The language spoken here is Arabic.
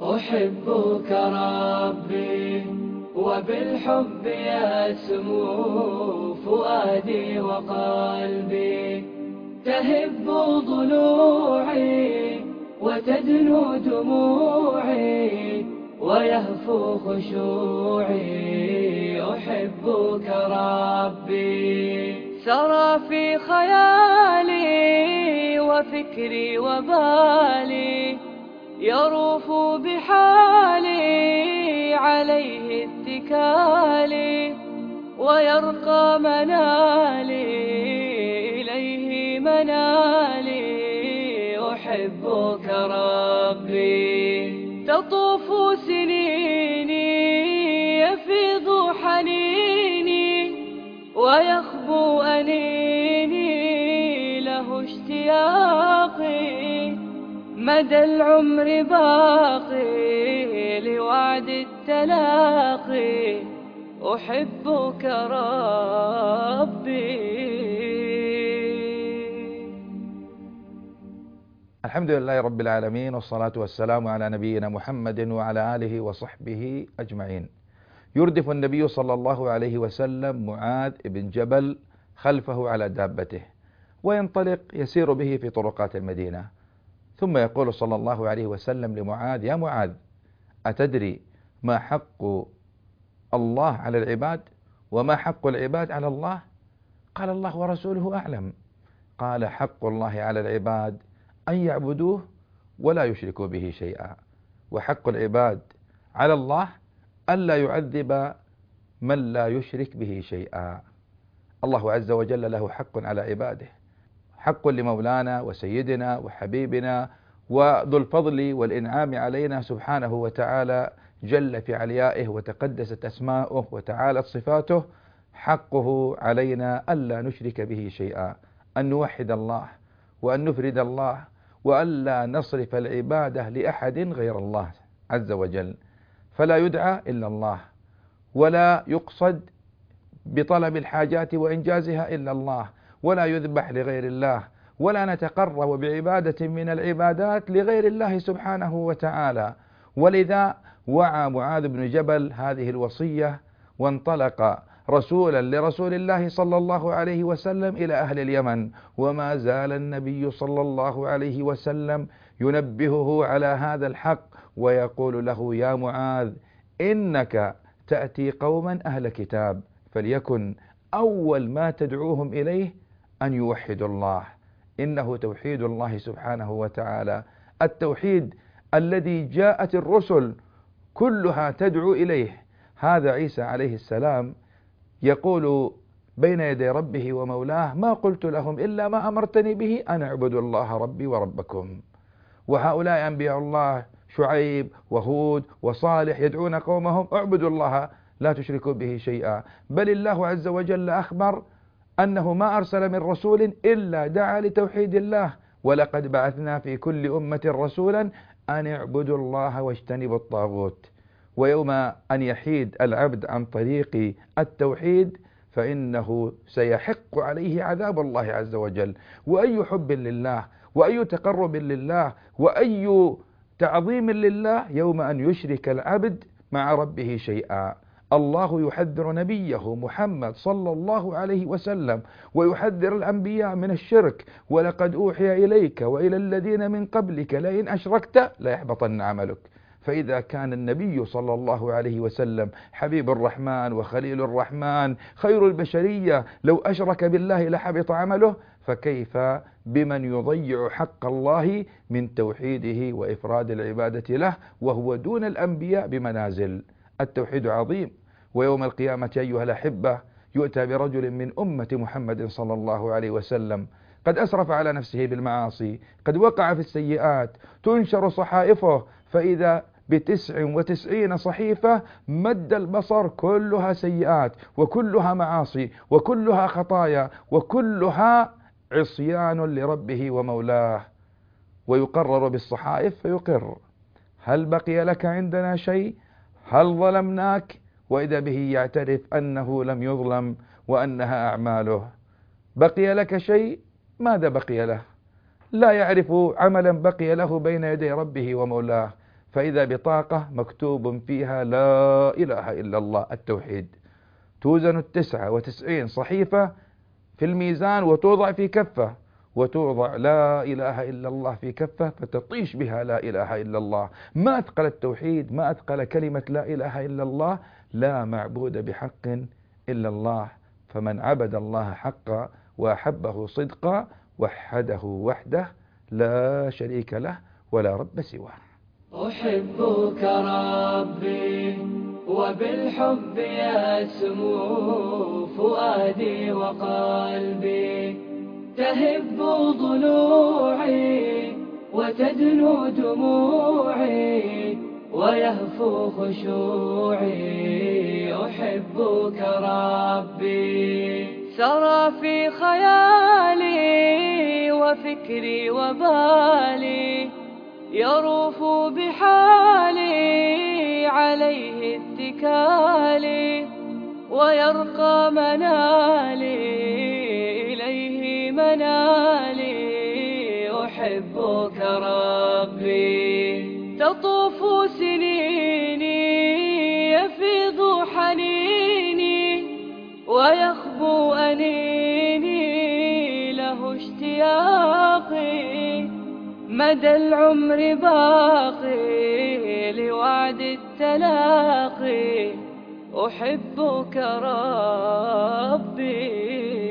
أحبك ربي وبالحب يسمو فؤادي وقلبي، تهب ضلوعي وتدنو دموعي ويهفو خشوعي. أحبك ربي، سرى في خيالي وفكري وبالي، يروف بحالي عليه اتكالي، ويرقى منالي إليه منالي. أحبك ربي، تطوف سنيني يفيض حنيني ويخبو أنيني له اشتياقي، مدى العمر باقي لوعد التلاقي. أحبك ربي. الحمد لله رب العالمين، والصلاة والسلام على نبينا محمد وعلى آله وصحبه أجمعين. يردف النبي صلى الله عليه وسلم معاذ بن جبل خلفه على دابته، وينطلق يسير به في طرقات المدينة، ثم يقول صلى الله عليه وسلم لمعاذ: يا معاذ، أتدري ما حق الله على العباد وما حق العباد على الله؟ قال: الله ورسوله أعلم. قال: حق الله على العباد أن يعبدوه ولا يشركوا به شيئا، وحق العباد على الله ألا يعذب من لا يشرك به شيئا. الله عز وجل له حق على عباده، حق لمولانا وسيدنا وحبيبنا وذو الفضل والإنعام علينا سبحانه وتعالى، جل في عليائه وتقدست أسماؤه وتعالت صفاته. حقه علينا ألا نشرك به شيئا، أن نوحد الله وأن نفرد الله، وألا نصرف العبادة لأحد غير الله عز وجل، فلا يدعى إلا الله، ولا يقصد بطلب الحاجات وإنجازها إلا الله، ولا يذبح لغير الله، ولا نتقرب بعبادة من العبادات لغير الله سبحانه وتعالى. ولذا وعى معاذ بن جبل هذه الوصية، وانطلق رسولا لرسول الله صلى الله عليه وسلم إلى أهل اليمن، وما زال النبي صلى الله عليه وسلم ينبهه على هذا الحق، ويقول له: يا معاذ، إنك تأتي قوما أهل كتاب، فليكن أول ما تدعوهم إليه أن يوحدوا الله. إنه توحيد الله سبحانه وتعالى، التوحيد الذي جاءت الرسل كلها تدعو إليه. هذا عيسى عليه السلام يقول بين يدي ربه ومولاه: ما قلت لهم إلا ما أمرتني به أن اعبدوا الله ربي وربكم. وهؤلاء أنبياء الله شعيب وهود وصالح يدعون قومهم: اعبدوا الله لا تشركوا به شيئا. بل الله عز وجل أخبر أنه ما أرسل من رسول إلا دعا لتوحيد الله: ولقد بعثنا في كل أمة رسولا أن اعبدوا الله واجتنبوا الطاغوت. ويوم أن يحيد العبد عن طريق التوحيد فإنه سيحق عليه عذاب الله عز وجل. وأي حب لله وأي تقرب لله وأي تعظيم لله يوم أن يشرك العبد مع ربه شيئا. الله يحذر نبيه محمد صلى الله عليه وسلم ويحذر الأنبياء من الشرك: ولقد أوحي إليك وإلى الذين من قبلك لئن أشركت ليحبطن عملك. فإذا كان النبي صلى الله عليه وسلم حبيب الرحمن وخليل الرحمن خير البشرية لو أشرك بالله لحبط عمله، فكيف بمن يضيع حق الله من توحيده وإفراد العبادة له وهو دون الأنبياء بمنازل؟ التوحيد عظيم. ويوم القيامة أيها الأحبة يؤتى برجل من أمة محمد صلى الله عليه وسلم قد أسرف على نفسه بالمعاصي، قد وقع في السيئات، تنشر صحائفه فإذا ب99 صحيفة مد البصر كلها سيئات وكلها معاصي وكلها خطايا وكلها عصيان لربه ومولاه، ويقرر بالصحائف فيقر: هل بقي لك عندنا شيء؟ هل ظلمناك؟ وإذا به يعترف أنه لم يظلم وأنها أعماله. بقي لك شيء؟ ماذا بقي له؟ لا يعرف عملا بقي له بين يدي ربه ومولاه. فإذا بطاقة مكتوب فيها لا إله إلا الله، التوحيد. توزن 99 صحيفة في الميزان وتوضع في كفة، وتوضع لا إله إلا الله في كفة فتطيش بها لا إله إلا الله. ما أثقل التوحيد، ما أثقل كلمة لا إله إلا الله. لا معبود بحق إلا الله، فمن عبد الله حقا وأحبه صدقا وحده وحده لا شريك له ولا رب سواه. أحبك ربي وبالحب يسمو فؤادي وقلبي، تهب ضلوعي وتدنو دموعي ويهفو خشوعي. أحبك ربي سرى في خيالي وفكري وبالي، يروف بحالي عليه اتكالي، ويرقى منالي إليه منالي. أحبك ربي تطوف سنيني يفيض حنيني ويخبو أنيني له اشتياقي، مدى العمر باقي لوعد التلاقي. أحبك ربي.